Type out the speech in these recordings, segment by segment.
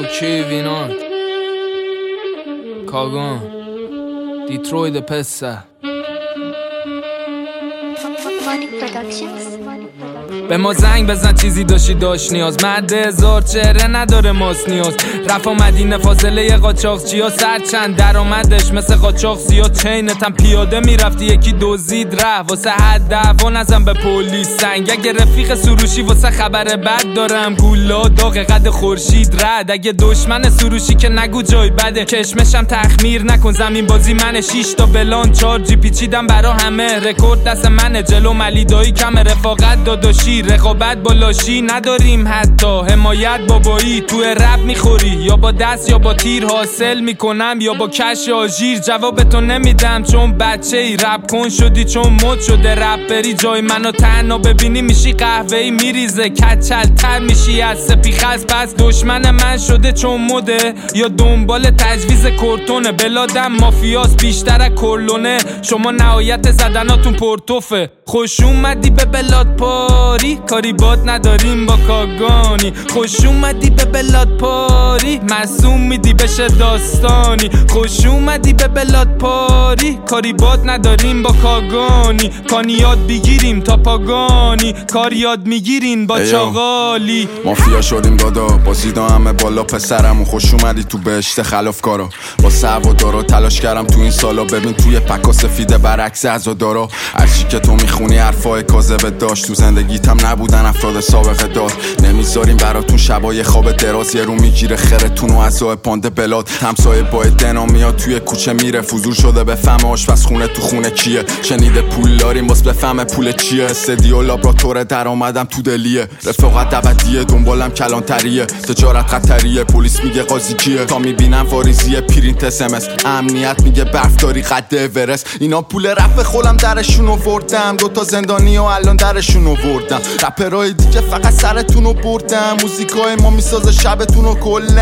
کی ویناند کاگان دیتروید پسه به ما زنگ بزن چیزی داشت نیاز مرد هزار چهره نداره ماست نیاز رفا مدینه فاصله قاچاقچی ها سر چند درآمدش مثل قاچاق زیاد چینتم پیاده میرفتی یکی دزدید ره واسه حد دعوا نزن به پلیس سنگ اگه رفیق سروشی واسه خبر بد دارم گولا داغ قد خورشید رد اگه دشمن سروشی که نگو جای بده کشمشم تخمیر نکن زمین بازی منه 6 تا بلان 4 جی پیچیدم برا همه رکورد دست منه جلو ملیدایی کم رفاقت داداشی رقابت با لاشی نداریم حتی حمایت بابایی تو رپ میخوری یا با دست یا با تیر حاصل میکنم یا با کش آژیر جواب تو نمیدم چون بچه ای رپ کن شدی چون مد شده رپری جای منو تنها ببینی میشی قهوه‌ای میریزه کچل تر میشی از سپیخ از پس دشمن من شده چون مده یا دنبال تجویز کورتونه بلادم مافیاس بیشتر از کرلونه شما نهایت زدناتون پرتوفه خوش اومدی به بلاد پاری کاری باد نداریم با کاگانی خوش اومدی به بلاد پاری معصوم میدی بشه داستانی خوش اومدی به بلاد پاری کاری باد نداریم با کاگانی کانی یاد بگیریم تا پاگانی کار یاد میگیرین با چاغالی مافیا شدیم دادا بازیدا همه بالا پسرمون خوش اومدی تو بهشت خلافکارا با سوادارا تلاش کردم تو این سالا ببین توی پکا سفیده برعکس عزادارا هرچی که تو میخونی حرفای کاذب داشت تو زندگیتم نبودن افراد سابقه دار نمیذاریم براتون شبای خواب دراز یه رو میگیره خرتون و عزای پانده بلاد همسایه با دنا میاد توی کوچه میره فضول شده به فهم آشپزخونه تو خونه کیه شنیده پول داریم باز بفهم پول چیه استدیو لابراتوار درآمدم تو دلیه رفاقت ابدیه دنبالم کلانتریه تجارت خطریه پلیس میگه قاضی کیه تا میبینم واریزیه پرینت اسمس امنیت میگه برفداری قد اورست اینا پول رپ خولم درشون آوردم دوتا زندانی و الان درشون آوردم رپرای دیگه فقط سرتونو بردم موزیکای ما میسازه شبتونو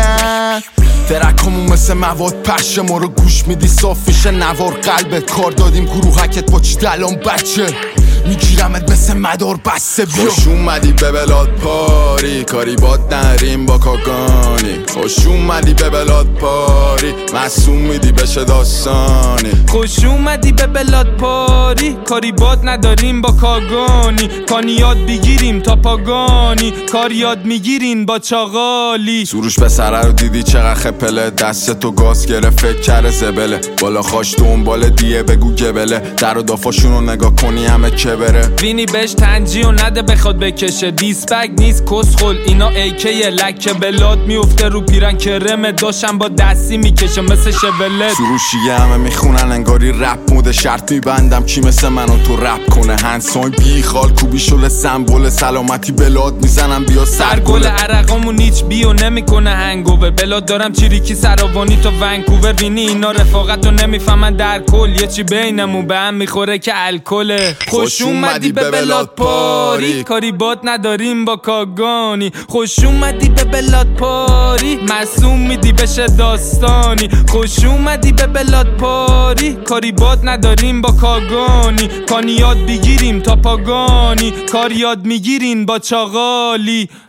کلن ترکمون مثل مواد پخش ما رو گوش میدی صاف میشه نوار قلبت کار دادیم گروهکت با چی دلان بچه میگیرمت مثل مدار بسته بیا خوش اومدی به بلاد پاری کاری باد نریم با کاگانی خوش اومدی به بلاد پاری معصوم میدی بشه داستانی خوش اومدی به بلاد پاری کاری باد نداریم با کاگانی کانی یاد بگیریم تا پاگانی کار یاد میگیرین با چاغالی سروش به سره رو دیدی چقدر خپله دست تو گاز گره فکر کرده زبله بالا خاش دنبال دیه بگو گبله در و دافاشونو نگاه کنی همه که بره وینی بهش تنجی و نده بخواد بکشه دیسپک نیست کسخل اینا ایکیه لکه بلاد میفته رو پیرن کرمه داشتم با دستی میکشه مثل شبلت سروشی همه میخونن انگاری رپ موده شرط میبندم کی مثل منو تو رپ کنه هنسان بی خال کوبی شل سمبل سلامتی بلاد میزنم بیا سرگل عرقامون هیچ بیو نمیکنه هنگوور بلاد دارم چیریکی سراوانی تا ونکوور وینی اینا رفاقتو نمیفهمن در کل یه چی بینمون به هم میخوره که الکله خوش اومدی به بلاد پاری کاری باد نداریم با کاگانی خوش اومدی به بلاد پاری معصوم میدی بشه داستانی خوش اومدی به بلاد پاری کاری باد نداریم با کاگانی کانی یاد بگیریم تا پاگانی کار یاد میگیرین با چاغالی